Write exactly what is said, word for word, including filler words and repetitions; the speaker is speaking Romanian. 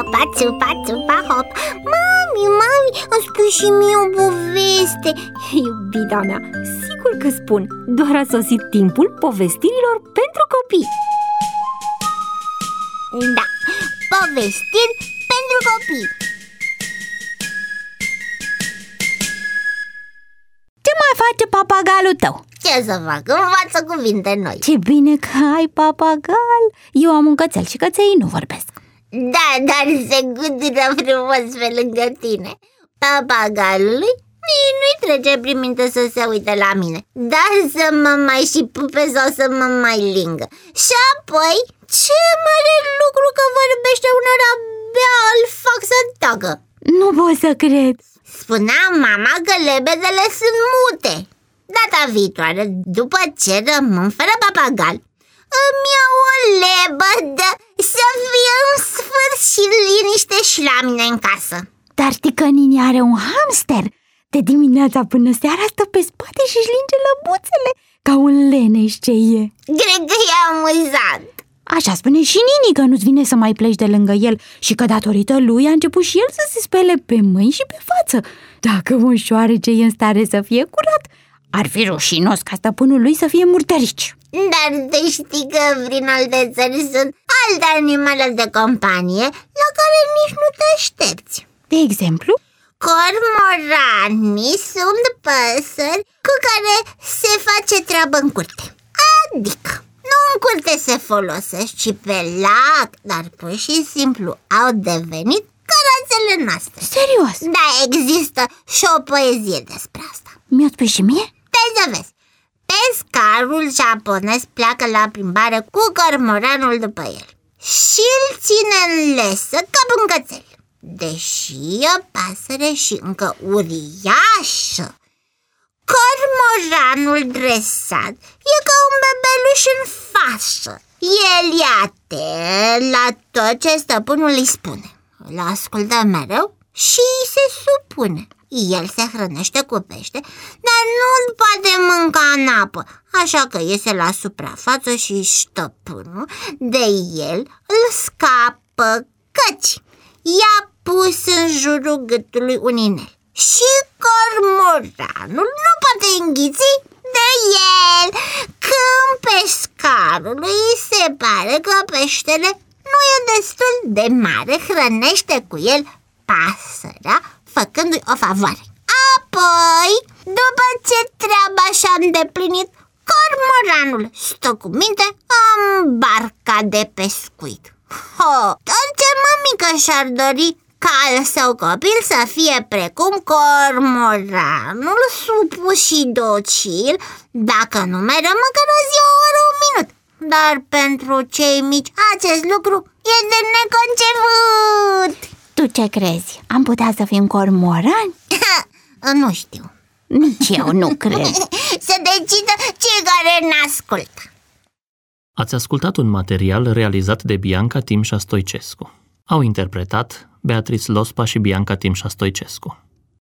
țupa, țupa, țupa, hop. Mami, mami, îmi spui și mie o poveste. Iubita mea, sigur că spun. Doar a sosit timpul povestirilor pentru copii. Da, povestiri pentru copii. Ce mai face papagalul tău? Ce să fac? Învață cuvinte noi. Ce bine că ai papagal. Eu am un cățel și căței nu vorbesc. Da, dar se gândură frumos pe lângă tine. Papagalului nici nu-i trece prin minte să se uite la mine, dar să mă mai și pupe sau să mă mai lingă. Și apoi, ce mare lucru că vorbește unor, abia îl fac să tacă. Nu pot să cred. Spunea mama că lebedele sunt mute. Data viitoare, după ce rămân fără papagal, îmi iau o lebădă să fie în sfârșit liniște și la mine în casă. Dar ticănini are un hamster. De dimineața până seara stă pe spate și își linge lăbuțele ca un leneș ce e. Cred că e amuzant. Așa spune și Nini, că nu-ți vine să mai pleci de lângă el și că datorită lui a început și el să se spele pe mâini și pe față. Dacă un șoarece e în stare să fie curat, ar fi rușinos ca stăpânul lui să fie murdărici. Dar te știi că prin alte țări sunt alte animale de companie la care nici nu te aștepți. De exemplu? Cormoranii sunt păsări cu care se face treabă în curte. Adică nu în curte se folosesc, ci pe lac, dar pur și simplu au devenit cărațele noastre. Serios? Da, există și o poezie despre asta. Mi-o spui și mie? Te să vezi. Pescarul japonez pleacă la plimbare cu cormoranul după el și îl ține în lesă ca un cățel. Deși e o pasăre și încă uriașă, cormoranul dresat e ca un bebeluș în fașă. El e atent la tot ce stăpânul îi spune, îl ascultă mereu și îi se supune. El se hrănește cu pește, dar nu poate mânca în apă, așa că iese la suprafață și stăpânul de el îl scapă, căci i-a pus în jurul gâtului un inel și cormoranul nu poate înghiți de el. Când pescarului îi se pare că peștele nu e destul de mare, hrănește cu el pasărea, făcându-i o favoare. Apoi, după ce treaba și-a îndeplinit, cormoranul stă cu minte în barca de pescuit. Ho, tot ce mămică și-ar dori ca al său copil să fie precum cormoranul, supus și docil, dacă nu mereu măcar o zi, o oră, un minut. Dar pentru cei mici acest lucru e de neconceput. Tu ce crezi? Am putea să fim cormorani? Nu știu. Nici eu nu cred. Să decidă cei care ne ascultă. Ați ascultat un material realizat de Bianca Timșa Stoicescu. Au interpretat Beatrice Lospa și Bianca Timșa Stoicescu.